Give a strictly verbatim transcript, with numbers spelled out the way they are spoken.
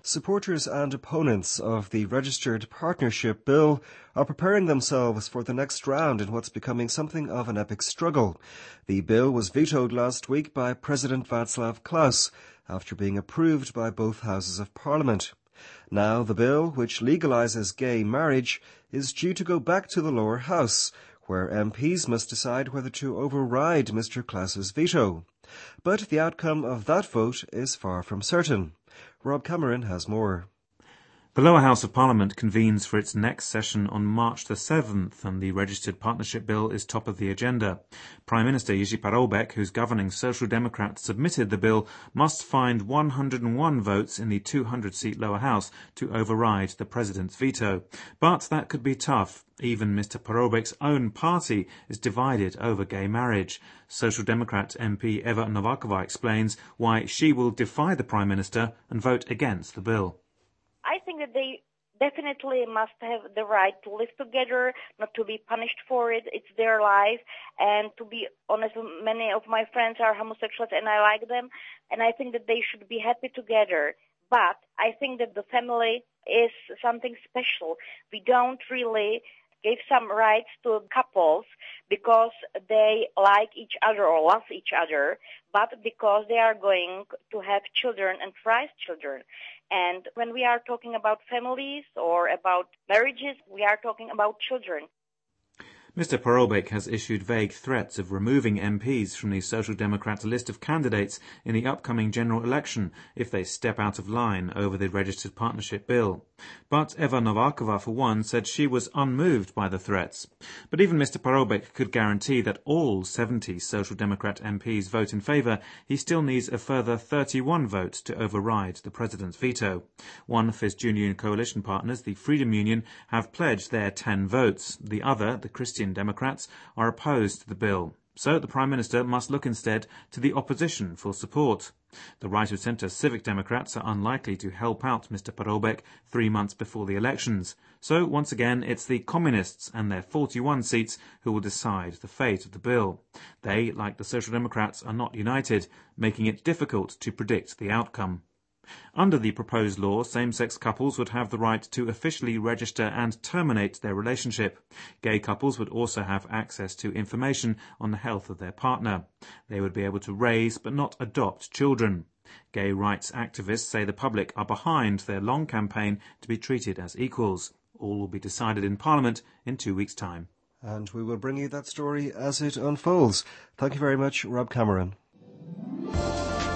Supporters and opponents of the Registered Partnership Bill are preparing themselves for the next round in what's becoming something of an epic struggle. The bill was vetoed last week by President Václav Klaus after being approved by both houses of Parliament. Now the bill, which legalises gay marriage, is due to go back to the lower house, where M Ps must decide whether to override Mr Klaus's veto. But the outcome of that vote is far from certain. Rob Cameron has more. The lower house of Parliament convenes for its next session on March the seventh, and the Registered Partnership Bill is top of the agenda. Prime Minister Jiří Paroubek, whose governing Social Democrats submitted the bill, must find one hundred and one votes in the two hundred seat lower house to override the President's veto. But that could be tough. Even Mr Paroubek's own party is divided over gay marriage. Social Democrat M P Eva Nováková explains why she will defy the Prime Minister and vote against the bill. I think that they definitely must have the right to live together, not to be punished for it. It's their life. And to be honest, many of my friends are homosexuals and I like them. And I think that they should be happy together. But I think that the family is something special. We don't really give some rights to couples because they like each other or love each other, but because they are going to have children and raise children. And when we are talking about families or about marriages, we are talking about children. Mr Paroubek has issued vague threats of removing M Ps from the Social Democrats' list of candidates in the upcoming general election if they step out of line over the Registered Partnership Bill. But Eva Nováková, for one, said she was unmoved by the threats. But even Mr Paroubek could guarantee that all seventy Social Democrat M Ps vote in favour. He still needs a further thirty-one votes to override the President's veto. One of his junior union coalition partners, the Freedom Union, have pledged their ten votes. The other, the Christian Democrats, are opposed to the bill. So the Prime Minister must look instead to the opposition for support. The right-of-centre Civic Democrats are unlikely to help out Mr Paroubek three months before the elections. So once again it's the Communists and their forty-one seats who will decide the fate of the bill. They, like the Social Democrats, are not united, making it difficult to predict the outcome. Under the proposed law, same-sex couples would have the right to officially register and terminate their relationship. Gay couples would also have access to information on the health of their partner. They would be able to raise but not adopt children. Gay rights activists say the public are behind their long campaign to be treated as equals. All will be decided in Parliament in two weeks' time. And we will bring you that story as it unfolds. Thank you very much, Rob Cameron.